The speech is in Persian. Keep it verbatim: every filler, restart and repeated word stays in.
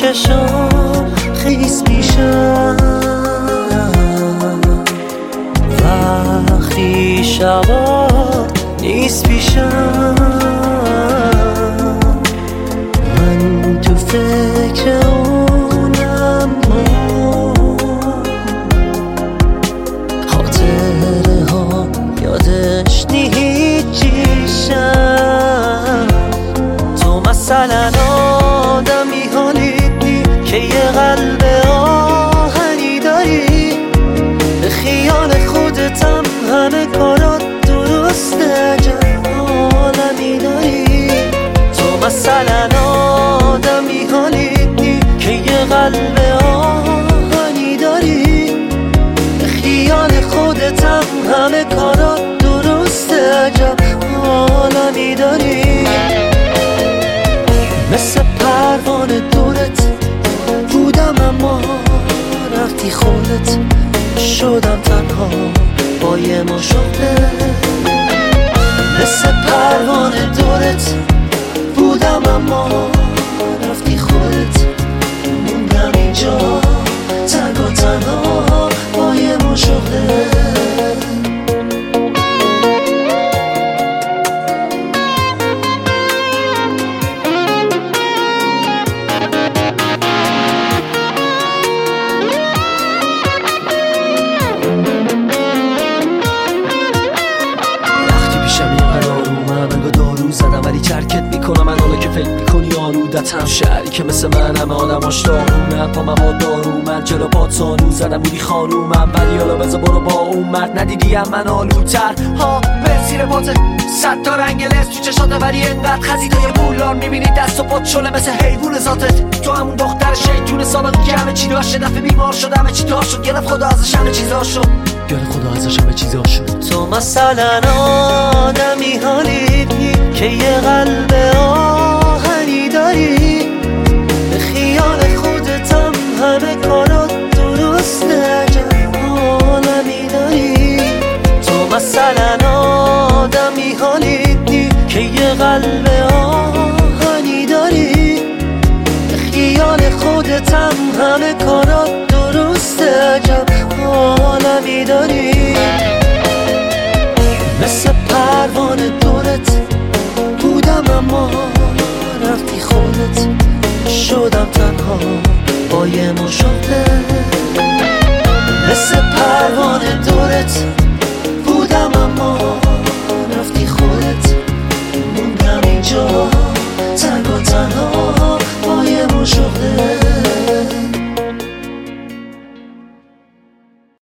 چشم خیس پیشم وقتی شبا نیست پیشم من تو فکر اونم خاطره ها یادش نیچیشم تو مثلا آدمی حالیدی که یه قلب آهنی داری به خیال خودتم همه کارات درسته عجب عالمی داری تو مثلا آدمی حالیدی که یه قلب آهنی داری به خیال خودتم همه کارات درسته عجب عالمی داری مثل پروانه دورت بودم اما رفتی خودت شدم تنها با یه مشغله مثل پروانه دورت بودم اما رفتی خودت موندم اینجا تنگ و تنها با یه مشغله چرکت میکنم من حالا که فکر میکنی آلودتم شهری که مثل من همه آدماش داغونن پا مواد دارومن جلو پات سانو زدم بودی خانومم ولی حالا بذار برو با اون مرد ندیدی هم من آلودتر ها به زیر پات صد تا رنگ لس تو چشاته ولی انقدر خزیدای بولار میبینی دست و پات شله مثل حیوون ذاتت تو همون دختر شیطون سابقی که همه چی داشت دفعه بیمار شد همه چی دار شد گرفت خدا ازش همه چیزا شد گرفت خدا ازش همه چیزا شد تو مثلا آدمی حالیدی که یه قلب آهنی داری به خیال خودتم همه کارات درسته عجب عالمی داری تو مثلا آدمی حالیدی که یه قلب آهنی داری به خیال خودتم همه کارات درسته عجب عالمی داری مثل پروانه دورت بودم اما رفتی خودت شدم تنها با یه مشغله مثل پروانه دورت